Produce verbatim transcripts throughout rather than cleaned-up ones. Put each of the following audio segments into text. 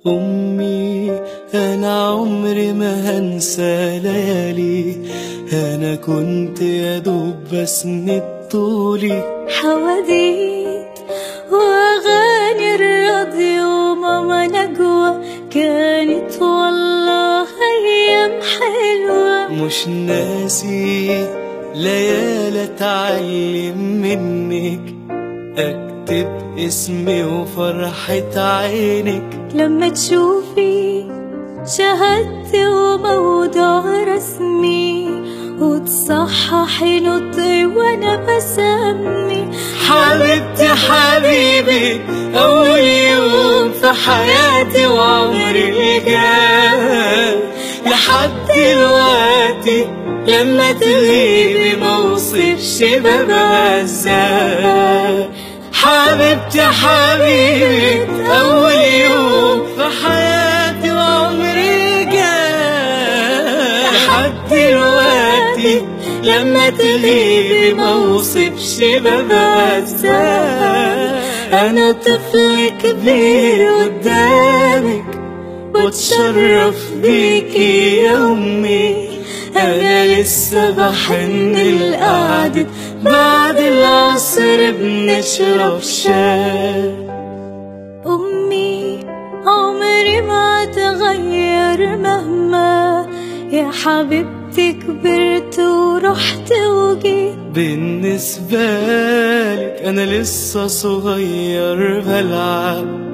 أمي أنا عمري ما هنسى ليالي، أنا كنت يا دوب بسند طولي حواديت وأغاني الراديو ماما نجوى، كانت والله أيام حلوة. مش ناسي ليالي أتعلم منك، أكتب اسمي وفرحة عينك لما تشوفي شهادتي وموضوع رسمي، وتصححي نطقي وانا بسمي حبيبتي حبيبي أول يوم في حياتي وعمري اللي جاي لحد دلوقتي، لما تغيبي موصفش ببقى ازاي. حبيبتي حبيبي أول يوم في حياتي وعمري جاي لحد دلوقتي، لما تغيبي موصفش ببقى ازاي. أنا طفل كبير قدامك واتشرف بيكي يا أمي، أنا لسه بحن القعدة بعد العصر بنشرب شاي. أمي عمري ما تغير مهما يا حبيبتي كبرت ورحت وجيت، بالنسبة لك أنا لسه صغير بلعب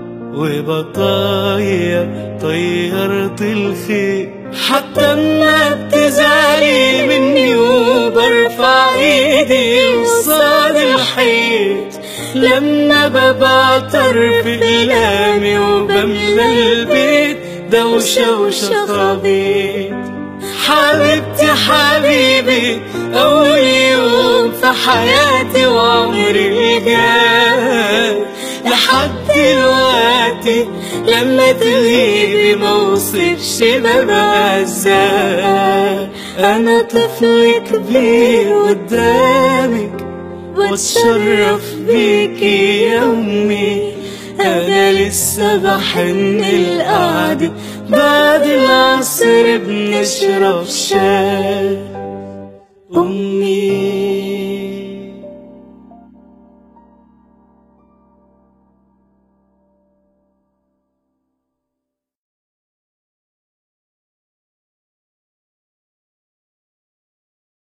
وبطير طيرت الخير، حتى اما بتزعلي مني وبرفع ايدي قصاد الحيط، لما ببعتر في كلامي وبملى البيت دوشة وشخابيط. حبيبتي حبيبي أول يوم في حياتي وعمري اللي جاي لحد دلوقتي، لما تغيبي موصفش ببقى ازاي. أنا طفل كبير قدامك واتشرف بيكي يا أمي، أنا لسه بحن القعدة بعد العصر بنشرب شاي. أمي